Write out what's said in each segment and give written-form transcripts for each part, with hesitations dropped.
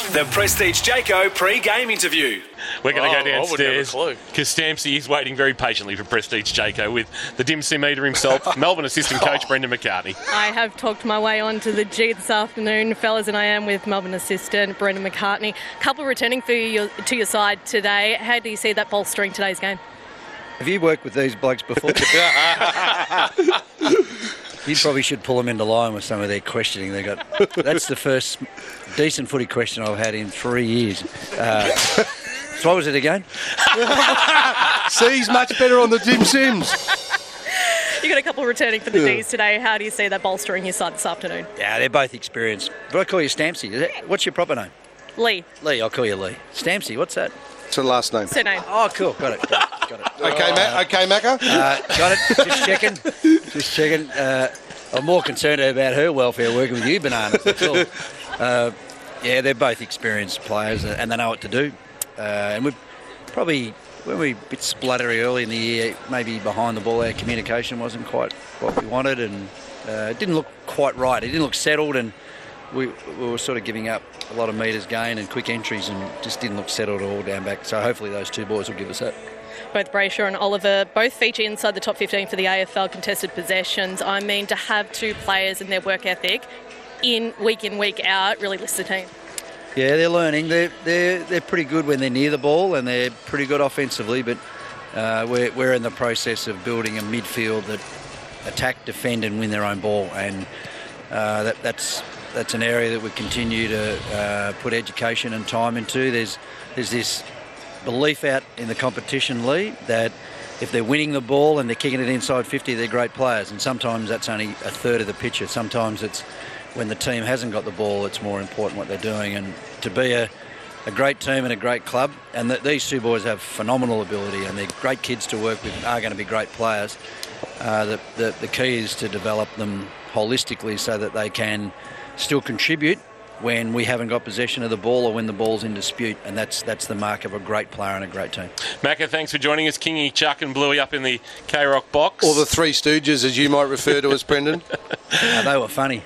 The Prestige Jayco pre-game interview. We're going to go downstairs I wouldn't have a clue. because Stampsy is waiting very patiently for Prestige Jayco with the dim sim eater himself, Melbourne assistant coach Brendan McCartney. I have talked my way onto the G this afternoon, fellas, and I am with Melbourne assistant Brendan McCartney. Couple returning for you to your side today. How do you see that bolstering today's game? Have you worked with these blokes before? You probably should pull them into line with some of their questioning they got. That's the first decent footy question I've had in 3 years. So what was it again? See, he's much better on the dim sims. You got a couple returning for the Ds today. How do you see that bolstering your side this afternoon? Yeah, they're both experienced. But I call you Stampsy. What's your proper name? Lee. Lee, I'll call you Lee. Stampsy, what's that? It's her last name. Surname. Oh, cool. Got it. Okay, Macca. Got it. Just checking. I'm more concerned about her welfare working with you, Bananas. That's all. Yeah, they're both experienced players and they know what to do. And we probably, when we were a bit spluttery early in the year, maybe behind the ball, our communication wasn't quite what we wanted, and it didn't look quite right. It didn't look settled, and we were sort of giving up a lot of metres gain and quick entries, and just didn't look settled at all down back. So hopefully those two boys will give us that. Both Brayshaw and Oliver both feature inside the top 15 for the AFL contested possessions. I mean, to have two players and their work ethic in, week out, really lifts the team. Yeah, they're learning. They're pretty good when they're near the ball, and they're pretty good offensively, but we're in the process of building a midfield that attack, defend and win their own ball, and that's an area that we continue to put education and time into. There's this belief out in the competition, Lee, that if they're winning the ball and they're kicking it inside 50, they're great players, and sometimes that's only a third of the picture. Sometimes it's when the team hasn't got the ball, it's more important what they're doing. And to be a great team and a great club, and these two boys have phenomenal ability and they're great kids to work with and are going to be great players. The key is to develop them holistically so that they can still contribute when we haven't got possession of the ball or when the ball's in dispute, and that's the mark of a great player and a great team. Macca, thanks for joining us. Kingy, Chuck and Bluey up in the K-Rock box. Or the Three Stooges, as you might refer to us, Brendan. They were funny.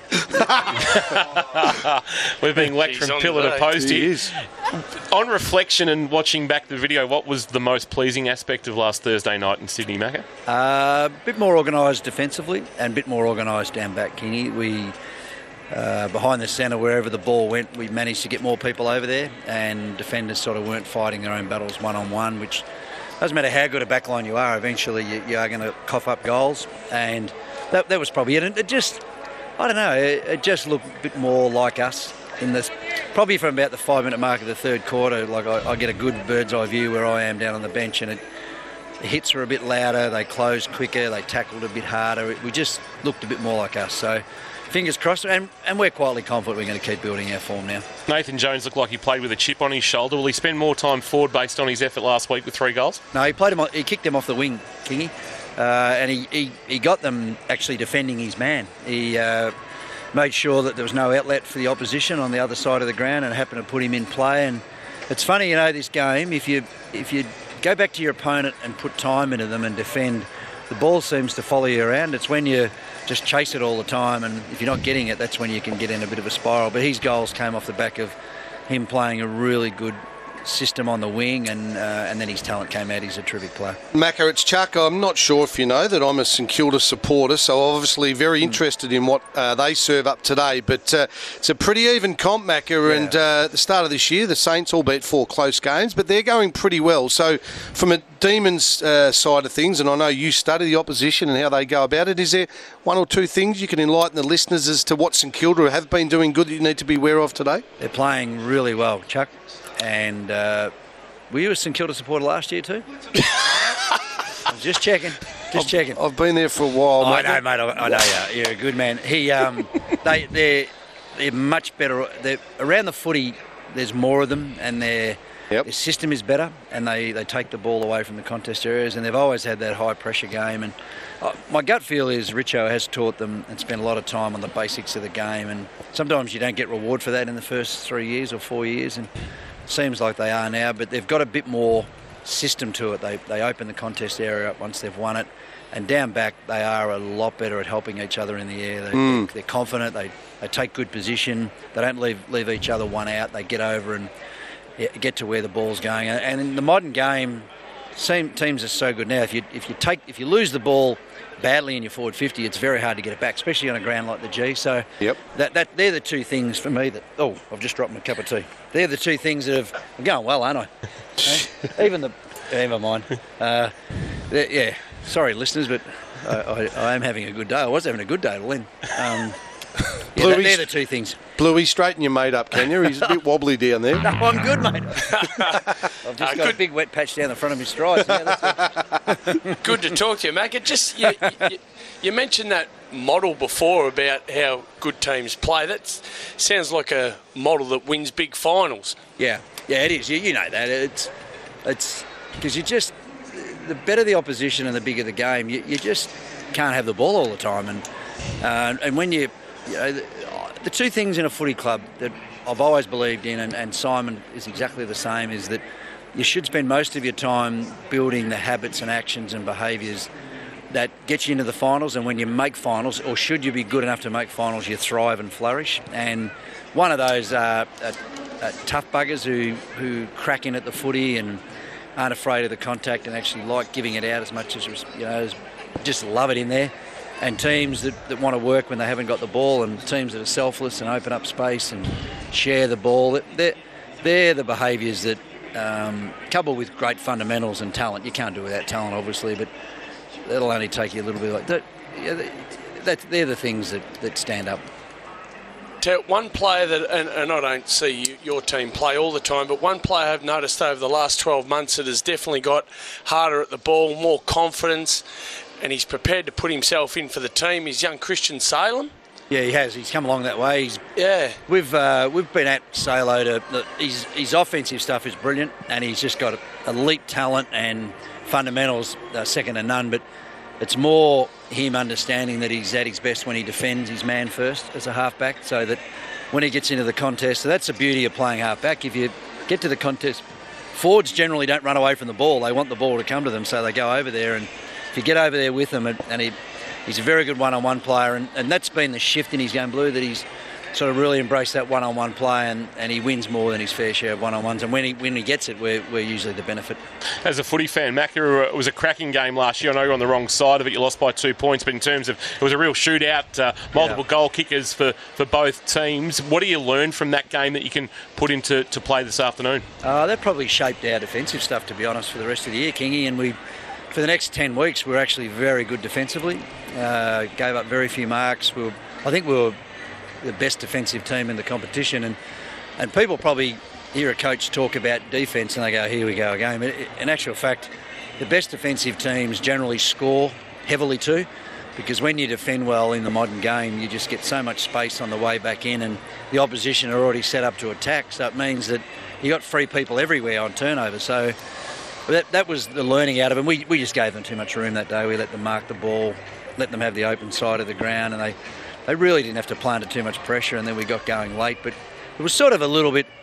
We've been leapt from pillar to post here. On reflection and watching back the video, what was the most pleasing aspect of last Thursday night in Sydney, Macca? A bit more organised defensively and a bit more organised down back, Kingy. We... behind the centre, wherever the ball went, we managed to get more people over there, and defenders sort of weren't fighting their own battles one-on-one, which doesn't matter how good a backline you are, eventually you are going to cough up goals, and that was probably it. And it just, I don't know, it just looked a bit more like us in this, probably from about the 5-minute mark of the third quarter. Like I get a good bird's eye view where I am down on the bench, and the hits were a bit louder, they closed quicker, they tackled a bit harder. We just looked a bit more like us. So fingers crossed, and we're quietly confident we're going to keep building our form now. Nathan Jones looked like he played with a chip on his shoulder. Will he spend more time forward based on his effort last week with 3 goals? No, he kicked them off the wing, Kingy, and he got them actually defending his man. He made sure that there was no outlet for the opposition on the other side of the ground, and happened to put him in play. And it's funny, this game, if you go back to your opponent and put time into them and defend, the ball seems to follow you around. It's when you just chase it all the time, and if you're not getting it, that's when you can get in a bit of a spiral. But his goals came off the back of him playing a really good system on the wing, and then his talent came out. He's a terrific player. Macca, it's Chuck. I'm not sure if you know that I'm a St Kilda supporter, so obviously very interested in what they serve up today. But it's a pretty even comp, Macca, and at the start of this year, the Saints, albeit 4 close games, but they're going pretty well. So from a Demons side of things, and I know you study the opposition and how they go about it, is there 1 or 2 things you can enlighten the listeners as to what St Kilda have been doing good that you need to be aware of today? They're playing really well, Chuck. And were you a St Kilda supporter last year too? I'm just checking. I've been there for a while, mate. I know, mate. I know you. You're a good man. They're much better. They're around the footy. There's more of them, and their system is better, and they take the ball away from the contest areas, and they've always had that high pressure game. And my gut feel is Richo has taught them and spent a lot of time on the basics of the game, and sometimes you don't get reward for that in the first 3 years or 4 years, and seems like they are now, but they've got a bit more system to it. They open the contest area up once they've won it, And down back, they are a lot better at helping each other in the air. They're confident. They take good position. They don't leave each other one out. They get over and get to where the ball's going. And in the modern game, teams are so good now. If you lose the ball badly in your forward 50, it's very hard to get it back, especially on a ground like the G. So they're the two things for me that. Oh, I've just dropped my cup of tea. They're the two things that I'm going well, aren't I? Never mind. Sorry, listeners, but I am having a good day. I was having a good day, Lynn. They're the two things. Bluey, straighten your mate up, can you? He's a bit wobbly down there. No, I'm good, mate. I've just got a big wet patch down the front of my strides. Good to talk to you, Mac. You mentioned that model before about how good teams play. That sounds like a model that wins big finals. Yeah, it is. You know that. It's because the better the opposition and the bigger the game, you just can't have the ball all the time. And when the two things in a footy club that I've always believed in, and Simon is exactly the same, is that you should spend most of your time building the habits and actions and behaviours that get you into the finals. And when you make finals, or should you be good enough to make finals, you thrive and flourish. And one of those are tough buggers who crack in at the footy and aren't afraid of the contact and actually like giving it out as much as just love it in there. And teams that want to work when they haven't got the ball, and teams that are selfless and open up space and share the ball. They're the behaviours that, coupled with great fundamentals and talent, you can't do without talent, obviously, but that'll only take you a little bit like that. They're the things that stand up. One player that, and I don't see your team play all the time, but one player I've noticed over the last 12 months that has definitely got harder at the ball, more confidence, and he's prepared to put himself in for the team, is young Christian Salem. Yeah, he has. He's come along that way. We've been at Salo his offensive stuff is brilliant, and he's just got elite talent and fundamentals second to none. But it's more him understanding that he's at his best when he defends his man first as a halfback, so that when he gets into the contest, so that's the beauty of playing halfback. If you get to the contest, forwards generally don't run away from the ball. They want the ball to come to them, so they go over there. And if you get over there with him, and he's a very good one-on-one player, and that's been the shift in his game, Blue, that he's sort of really embraced that one-on-one play, and he wins more than his fair share of one-on-ones. And when he gets it, we're usually the benefit. As a footy fan, Macca, it was a cracking game last year. I know you're on the wrong side of it. You lost by 2 points, but in terms of it was a real shootout, multiple goal kickers for both teams. What do you learn from that game that you can put into play this afternoon? That probably shaped our defensive stuff, to be honest, for the rest of the year, Kingy. And for the next 10 weeks, we're actually very good defensively. Gave up very few marks. I think we were the best defensive team in the competition, and people probably hear a coach talk about defence and they go, here we go again. But in actual fact, the best defensive teams generally score heavily too, because when you defend well in the modern game, you just get so much space on the way back in, and the opposition are already set up to attack, so it means that you got free people everywhere on turnover. So that was the learning out of it. We just gave them too much room that day. We let them mark the ball, let them have the open side of the ground, and they really didn't have to play under too much pressure, and then we got going late. But it was sort of a little bit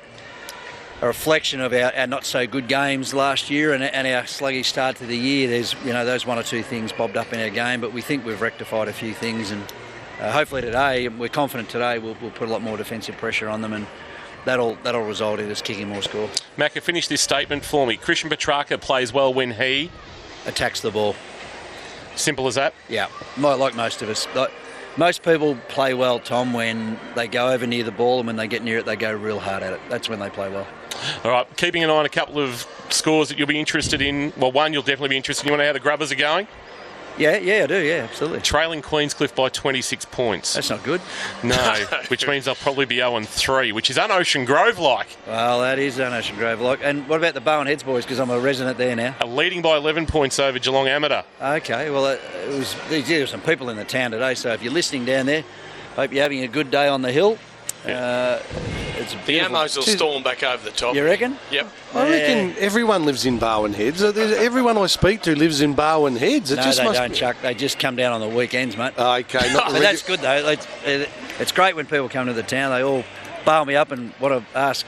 a reflection of our not so good games last year and our sluggish start to the year. There's those one or two things bobbed up in our game, but we think we've rectified a few things, and hopefully today, we're confident today we'll put a lot more defensive pressure on them, and that'll result in us kicking more score. Macca, finish this statement for me. Christian Petrarca plays well when he attacks the ball. Simple as that? Yeah, like most of us. Most people play well, Tom, when they go over near the ball, and when they get near it, they go real hard at it. That's when they play well. All right, keeping an eye on a couple of scores that you'll be interested in. Well, one you'll definitely be interested in. You want to know how the Grubbers are going? Yeah, I do, yeah, absolutely. Trailing Queenscliff by 26 points. That's not good. No, which means they'll probably be 0-3, which is un-Ocean Grove-like. Well, that is un-Ocean Grove-like. And what about the Bowen Heads boys, because I'm a resident there now? Leading by 11 points over Geelong Amateur. Okay, well, there were some people in the town today, so if you're listening down there, hope you're having a good day on the hill. Yeah. It's the Amos will storm back over the top. You reckon? Yep. I reckon everyone lives in Bowen Heads. Everyone I speak to lives in Bowen Heads. They don't, Chuck. They just come down on the weekends, mate. Okay. But that's good, though. It's great when people come to the town. They all bail me up and want to ask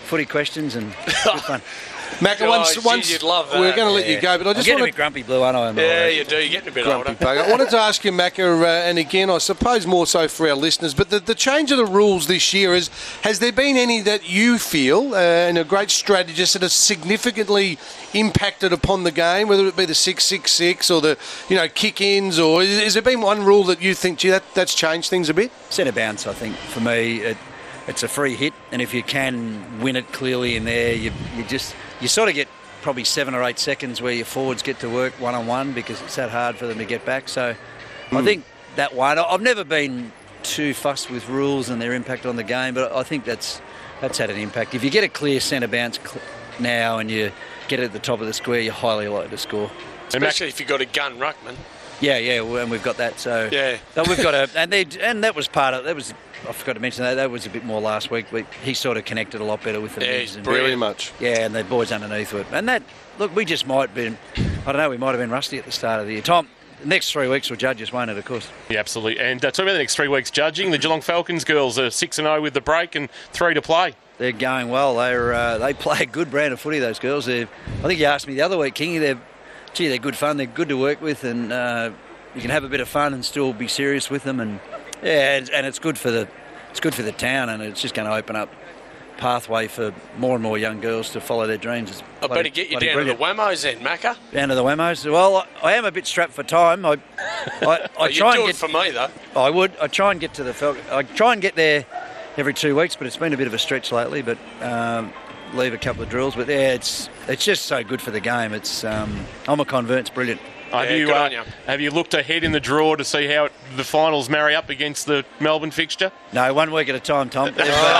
footy questions and good fun. Macca, once you'd love that. we're going to let you go, but I I'm just getting want a bit grumpy, Blue, aren't I? Yeah, you do. You're getting a bit older. I wanted to ask you, Macca, and again, I suppose more so for our listeners, but the change of the rules this year, has there been any that you feel, and a great strategist, that has significantly impacted upon the game, whether it be the 6-6-6 or the kick-ins, or has there been one rule that you think, gee, that's changed things a bit? Centre bounce, I think, for me, it's a free hit, and if you can win it clearly in there, you sort of get probably 7 or 8 seconds where your forwards get to work one-on-one because it's that hard for them to get back. So I think that one, I've never been too fussed with rules and their impact on the game, but I think that's had an impact. If you get a clear centre bounce now and you get it at the top of the square, you're highly likely to score. Especially if you've got a gun ruckman. Yeah, and we've got that. So yeah, we've got and that was part of that was. I forgot to mention that was a bit more last week. But he sort of connected a lot better with the mids and very much. Yeah, and the boys underneath it. And that we just might be. I don't know. We might have been rusty at the start of the year. Tom, the next 3 weeks will judge us, won't it? Of course. Yeah, absolutely. And talk about the next 3 weeks judging. The Geelong Falcons girls are 6-0 with the break and 3 to play. They're going well. They play a good brand of footy. Those girls. I think you asked me the other week, Kingy. They're good fun. They're good to work with, and you can have a bit of fun and still be serious with them. And yeah, and it's good for the town, and it's just going to open up pathway for more and more young girls to follow their dreams. I better get you down to the Wamos then, Macca. Down to the Wamos. Well, I am a bit strapped for time. I try and get for me though. I would. I try and get to the Falcons. I try and get there every 2 weeks, but it's been a bit of a stretch lately. But leave a couple of drills. But yeah, it's just so good for the game. It's I'm a convert. It's brilliant. Have you looked ahead in the draw to see how the finals marry up against the Melbourne fixture? No, 1 week at a time, Tom.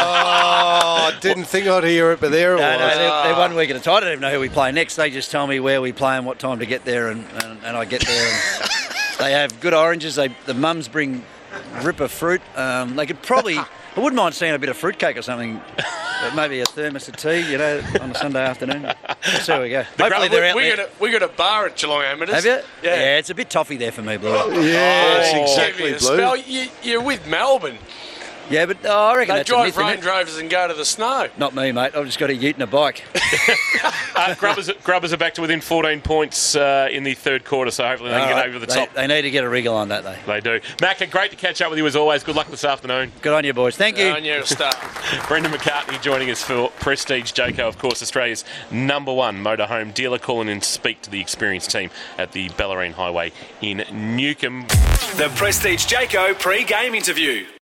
I didn't think I'd hear it, but there it was. No, they're 1 week at a time. I don't even know who we play next. They just tell me where we play and what time to get there, and I get there. And they have good oranges. The mums bring ripper fruit. They could probably... I wouldn't mind seeing a bit of fruitcake or something. Maybe a thermos of tea, on a Sunday afternoon. So there we go. Hopefully they're out there. We got a bar at Geelong Amateurs. Have you? Yeah, it's a bit toffee there for me, Blue. Yes, exactly, Blue. You're with Melbourne. Yeah, but I reckon they that's drive a myth, Range Rovers and go to the snow. Not me, mate. I've just got a ute and a bike. Grubbers are back to within 14 points in the third quarter, so hopefully they can get over the top. They need to get a wriggle on that, though. They do. Macca, great to catch up with you as always. Good luck this afternoon. Good on you, boys. Thank you. Good on you, start. Brendan McCartney joining us for Prestige Jayco, of course, Australia's #1 motorhome dealer. Call in and speak to the experienced team at the Bellarine Highway in Newcombe. The Prestige Jayco pre-game interview.